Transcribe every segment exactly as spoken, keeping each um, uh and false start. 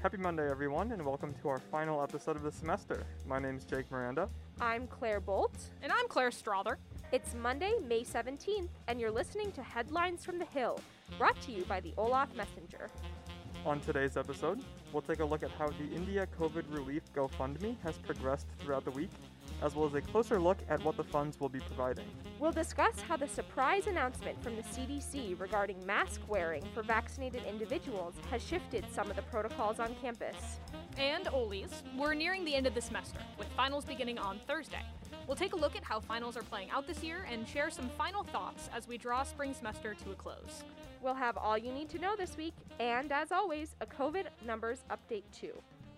Happy Monday, everyone, and welcome to our final episode of the semester. My name's Jake Miranda. I'm Claire Bolt. And I'm Claire Strother. It's Monday, May seventeenth, and you're listening to Headlines from the Hill, brought to you by the Olaf Messenger. On today's episode, we'll take a look at how the India COVID Relief GoFundMe has progressed throughout the week, as well as a closer look at what the funds will be providing. We'll discuss how the surprise announcement from the C D C regarding mask wearing for vaccinated individuals has shifted some of the protocols on campus. And Ollie's, we're nearing the end of the semester, with finals beginning on Thursday. We'll take a look at how finals are playing out this year and share some final thoughts as we draw spring semester to a close. We'll have all you need to know this week, and as always, a COVID numbers update too.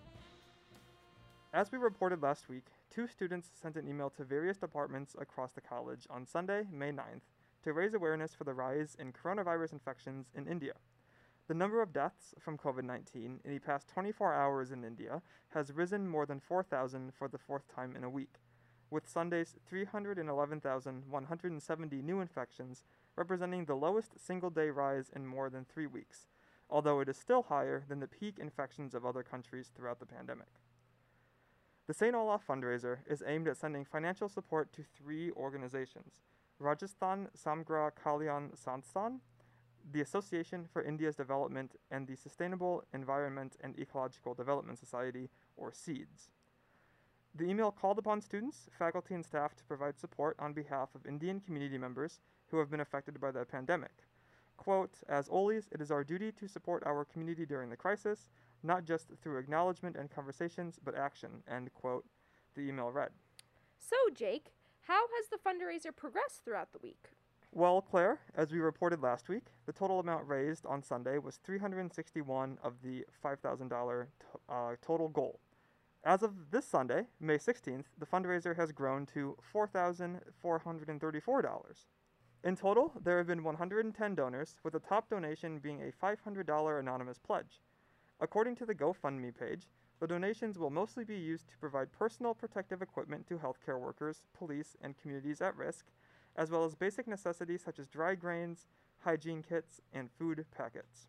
As we reported last week, two students sent an email to various departments across the college on Sunday, May ninth, to raise awareness for the rise in coronavirus infections in India. The number of deaths from COVID nineteen in the past twenty-four hours in India has risen more than four thousand for the fourth time in a week, with Sunday's three hundred eleven thousand one hundred seventy new infections representing the lowest single-day rise in more than three weeks, although it is still higher than the peak infections of other countries throughout the pandemic. The Saint Olaf fundraiser is aimed at sending financial support to three organizations: Rajasthan Samgra Kalyan Sansthan, the Association for India's Development, and the Sustainable Environment and Ecological Development Society, or SEEDS. The email called upon students, faculty, and staff to provide support on behalf of Indian community members who have been affected by the pandemic. Quote, "As always, it is our duty to support our community during the crisis, not just through acknowledgement and conversations, but action," end quote, the email read. So, Jake, how has the fundraiser progressed throughout the week? Well, Claire, as we reported last week, the total amount raised on Sunday was three hundred sixty-one of the five thousand dollars t- uh, total goal. As of this Sunday, May sixteenth, the fundraiser has grown to four thousand four hundred thirty-four dollars. In total, there have been one hundred ten donors, with the top donation being a five hundred dollars anonymous pledge. According to the GoFundMe page, the donations will mostly be used to provide personal protective equipment to healthcare workers, police, and communities at risk, as well as basic necessities such as dry grains, hygiene kits, and food packets.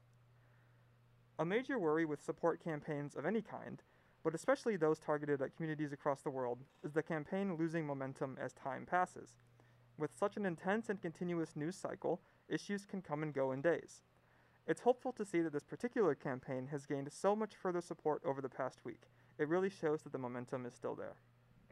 A major worry with support campaigns of any kind, but especially those targeted at communities across the world, is the campaign losing momentum as time passes. With such an intense and continuous news cycle, issues can come and go in days. It's hopeful to see that this particular campaign has gained so much further support over the past week. It really shows that the momentum is still there.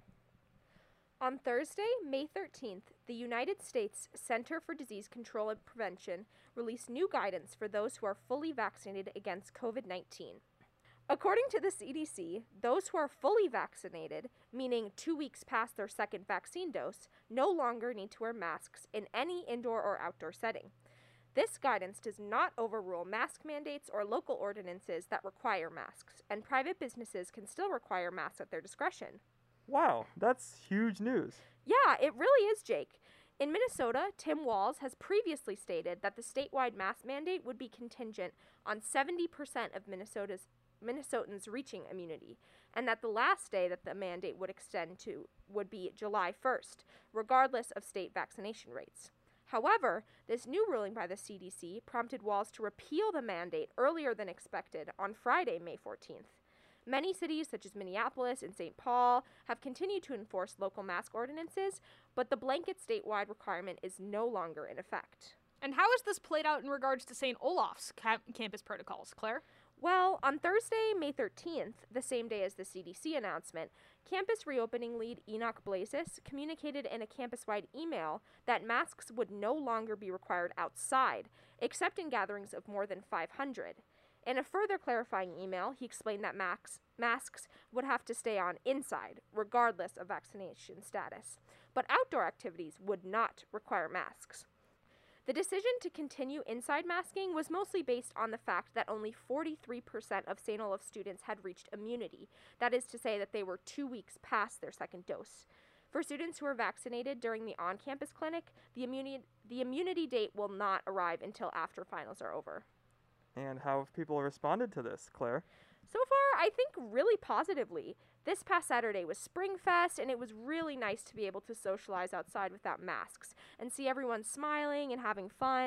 On Thursday, May thirteenth, the United States Center for Disease Control and Prevention released new guidance for those who are fully vaccinated against COVID nineteen. According to the C D C, those who are fully vaccinated, meaning two weeks past their second vaccine dose, no longer need to wear masks in any indoor or outdoor setting. This guidance does not overrule mask mandates or local ordinances that require masks, and private businesses can still require masks at their discretion. Wow, that's huge news. Yeah, it really is, Jake. In Minnesota, Tim Walz has previously stated that the statewide mask mandate would be contingent on seventy percent of Minnesota's Minnesotans reaching immunity, and that the last day that the mandate would extend to would be July first, regardless of state vaccination rates. However, this new ruling by the C D C prompted Walz to repeal the mandate earlier than expected on Friday, May fourteenth. Many cities, such as Minneapolis and Saint Paul, have continued to enforce local mask ordinances, but the blanket statewide requirement is no longer in effect. And how has this played out in regards to Saint Olaf's ca- campus protocols, Claire? Well, on Thursday, May thirteenth, the same day as the C D C announcement, campus reopening lead Enoch Blazis communicated in a campus-wide email that masks would no longer be required outside, except in gatherings of more than five hundred. In a further clarifying email, he explained that max, masks would have to stay on inside, regardless of vaccination status, but outdoor activities would not require masks. The decision to continue inside masking was mostly based on the fact that only forty-three percent of Saint Olaf students had reached immunity, that is to say that they were two weeks past their second dose. For students who were vaccinated during the on-campus clinic, the immunity, the immunity date will not arrive until after finals are over. And how have people responded to this, Claire? So far, I think really positively. This past Saturday was Spring Fest, and it was really nice to be able to socialize outside without masks and see everyone smiling and having fun.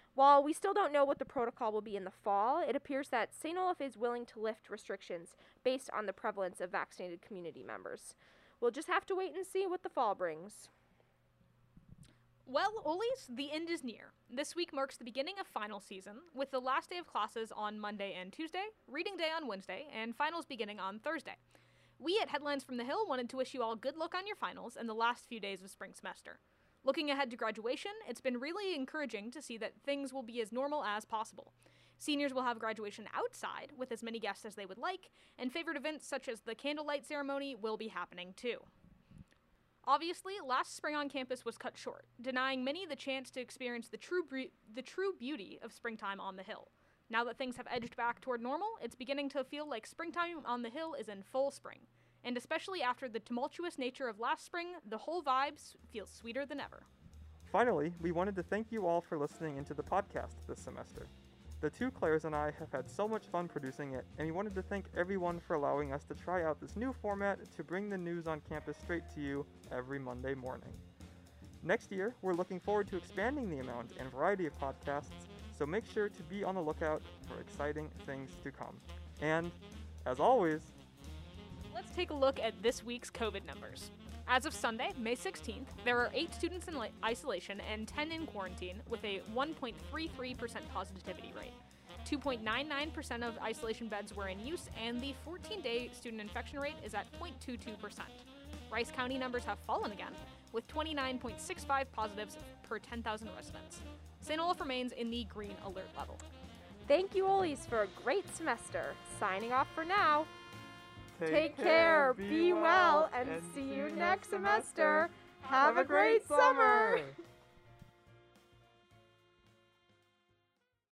While we still don't know what the protocol will be in the fall, it appears that Saint Olaf is willing to lift restrictions based on the prevalence of vaccinated community members. We'll just have to wait and see what the fall brings. Well, Ollie's, the end is near. This week marks the beginning of final season, with the last day of classes on Monday and Tuesday, reading day on Wednesday, and finals beginning on Thursday. We at Headlines from the Hill wanted to wish you all good luck on your finals and the last few days of spring semester. Looking ahead to graduation, it's been really encouraging to see that things will be as normal as possible. Seniors will have graduation outside, with as many guests as they would like, and favorite events such as the candlelight ceremony will be happening too. Obviously, last spring on campus was cut short, denying many the chance to experience the true bre- the true beauty of springtime on the Hill. Now that things have edged back toward normal, it's beginning to feel like springtime on the Hill is in full spring. And especially after the tumultuous nature of last spring, the whole vibes feels sweeter than ever. Finally, we wanted to thank you all for listening into the podcast this semester. The two Claires and I have had so much fun producing it, and we wanted to thank everyone for allowing us to try out this new format to bring the news on campus straight to you every Monday morning. Next year, we're looking forward to expanding the amount and variety of podcasts, so make sure to be on the lookout for exciting things to come. And, as always, let's take a look at this week's COVID numbers. As of Sunday, May sixteenth, there are eight students in li- isolation and ten in quarantine with a one point three three percent positivity rate. two point nine nine percent of isolation beds were in use, and the fourteen-day student infection rate is at zero point two two percent. Rice County numbers have fallen again, with twenty-nine point six five positives per ten thousand residents. Saint Olaf remains in the green alert level. Thank you, Ollie's, for a great semester. Signing off for now. take, Take care, be well, and see you next semester. Have a great summer.